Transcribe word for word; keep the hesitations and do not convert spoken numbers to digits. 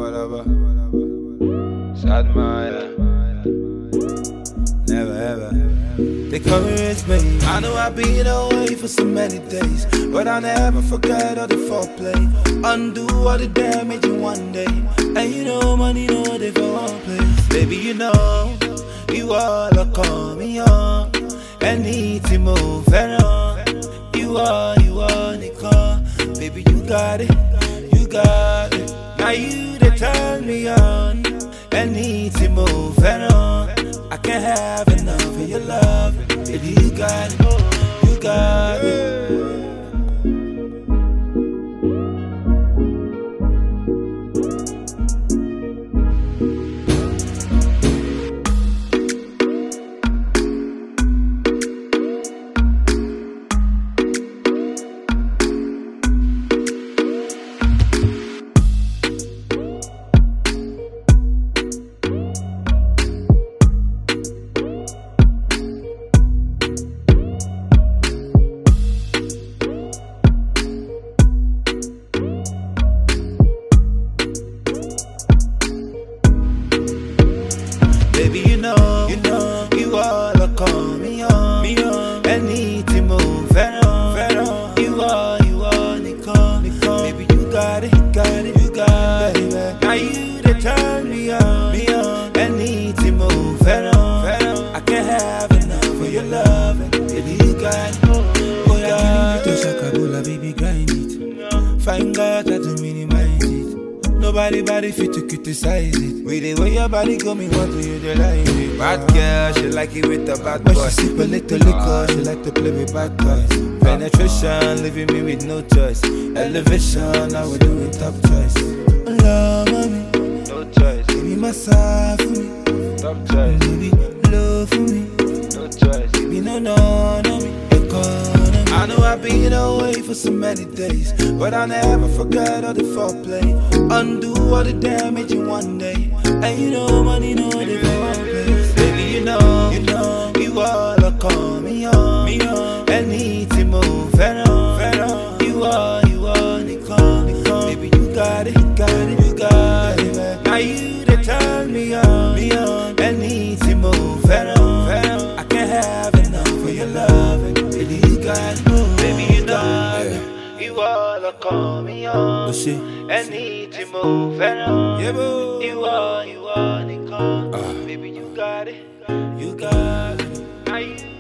lava, sad Maya. Never ever. They call me rich, baby. I know I've been away for so many days, but I never forget all the foreplay. Undo all the damage in one day. And you know money know they for one place. Baby, you know you all are coming on and need to move around. You are, you are Nicole. Baby, you got it, you got it. Now you they turn me on and need to move around. I can't have enough of your love. Baby, you got it, you got it. Baby, you know, you know, you all are coming on, me on, and need to move around, around. You are, you are Nicole, Nicole. Baby, you got it, got it, you got it. Now you they turn me on, me on, and need to move around, around. I can't have enough of your love, baby, you got it. Oh yeah, to Shakabola, baby, grind it. Find God that to minimize it. Nobody body fit to criticize it. With the way your body go, me want to utilize it. Bad girl, she like it with the bad boy. But she sip a little liquor, she like to play with bad boys. Penetration, leaving me with no choice. Elevation, I will do it top choice. Love, mommy, no choice. Give me massage for me, top choice. Baby, love for me, no choice. Baby, no, no, no, me, economy. I know I've been away for so many days, but I never forget all the foreplay. Undo all the damage in one day. And you know money know they for one place. Baby, you know, you know, you all are coming on, me on, and need to move around, around. You are, you are Nicole, Nicole. Baby, you got it, got it, you got it. Now you they turn me on, me on, and need to move around, around. I can't have enough of your love, baby, you got it. Baby, you know, yeah. You all are coming on, oh, and need to move around. Yeah, boo. You are, you are Nicole. Uh. Baby, you got it, you got it. Now you